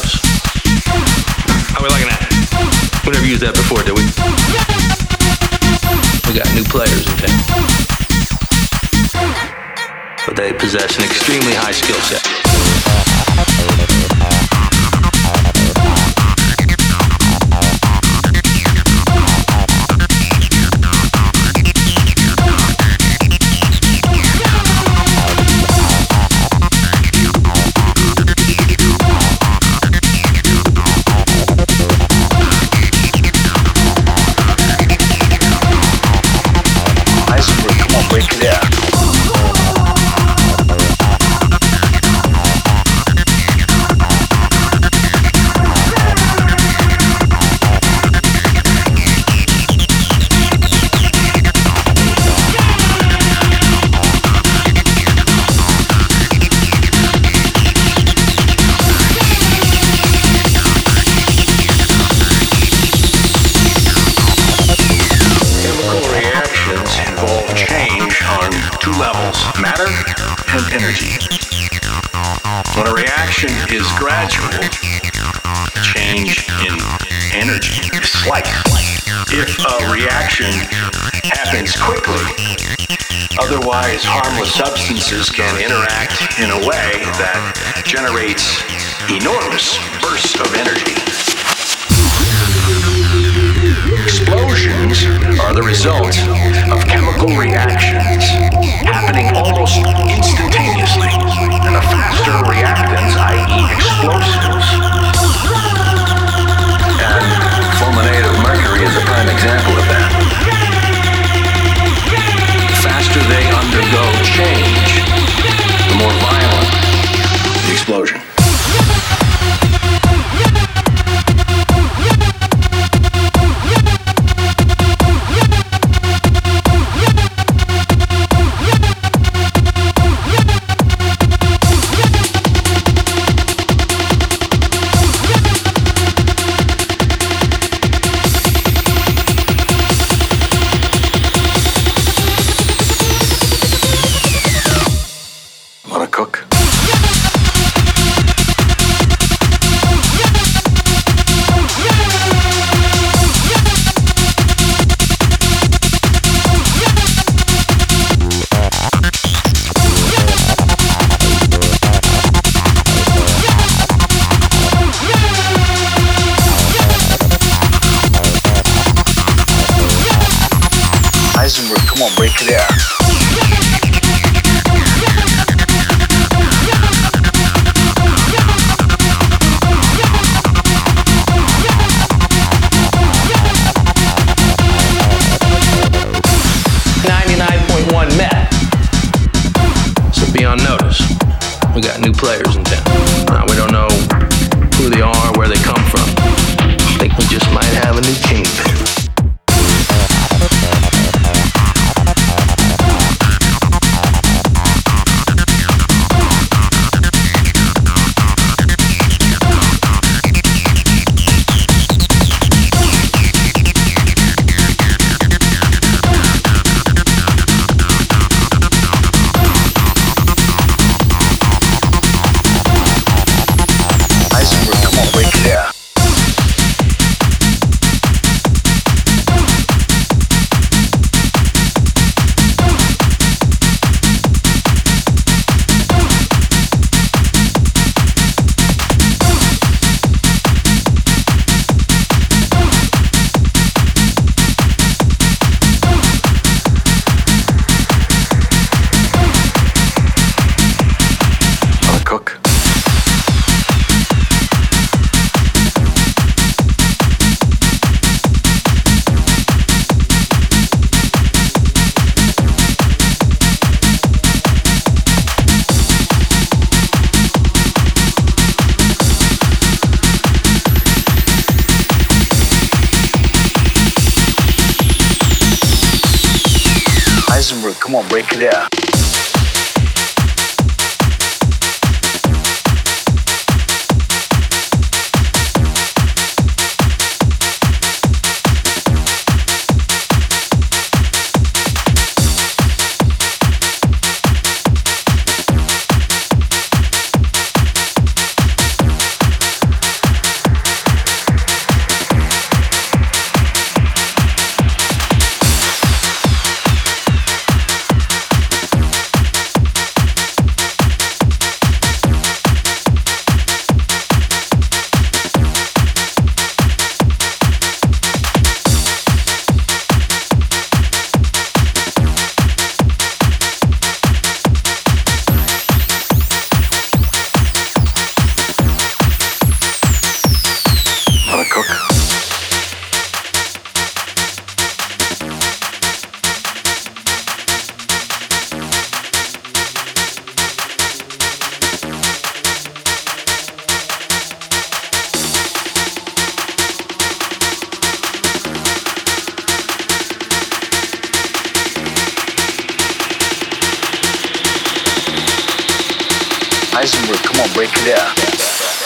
notice. How we liking that? We never used that before, did we? We got new players in town. But they possess an extremely high skill set. Break it down. Matter and energy. When a reaction is gradual, change in energy is slight. If a reaction happens quickly, otherwise harmless substances can interact in a way that generates enormous bursts of energy. Explosions are the result of chemical reactions happening almost instantaneously, and a faster reactants, i.e. explosives, and fulminate of mercury is a prime example of that. The faster they undergo change, the more violent the explosion. Cook. 99.1 Met. So be on notice. We got new players in town. Now we don't know who they are, where they come from. I think we just might have a new kingpin. Come on, break it out. Heisenberg, come on, break it down.